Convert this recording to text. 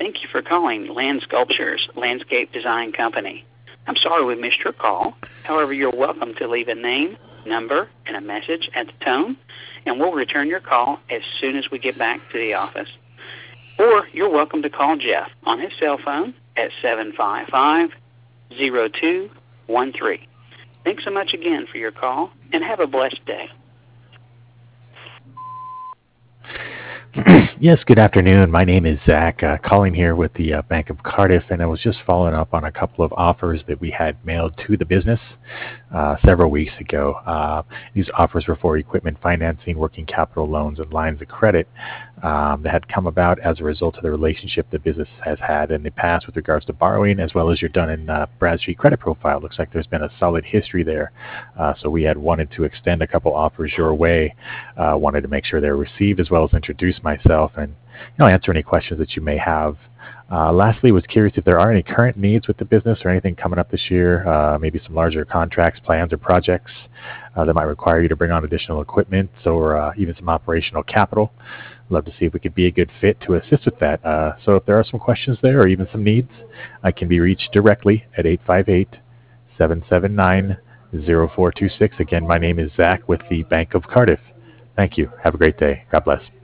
Thank you for calling Land Sculptures Landscape Design Company. I'm sorry we missed your call. However, you're welcome to leave a name, number, and a message at the tone, and we'll return your call as soon as we get back to the office. Or you're welcome to call Jeff on his cell phone at 755-0213. Thanks so much again for your call, and have a blessed day. Yes, good afternoon. My name is Zach, calling here with the Bank of Cardiff, and I was just following up on a couple of offers that we had mailed to the business several weeks ago. These offers were for equipment financing, working capital loans, and lines of credit that had come about as a result of the relationship the business has had in the past with regards to borrowing, as well as your Dun & Bradstreet credit profile. Looks like there's been a solid history there. So we had wanted to extend a couple offers your way, wanted to make sure they're received, as well as introduce myself and answer any questions that you may have. Lastly, was curious if there are any current needs with the business or anything coming up this year, maybe some larger contracts, plans, or projects that might require you to bring on additional equipment or even some operational capital. Love to see if we could be a good fit to assist with that. So if there are some questions there or even some needs, I can be reached directly at 858-779-0426. Again, my name is Zach with the Bank of Cardiff. Thank you. Have a great day. God bless.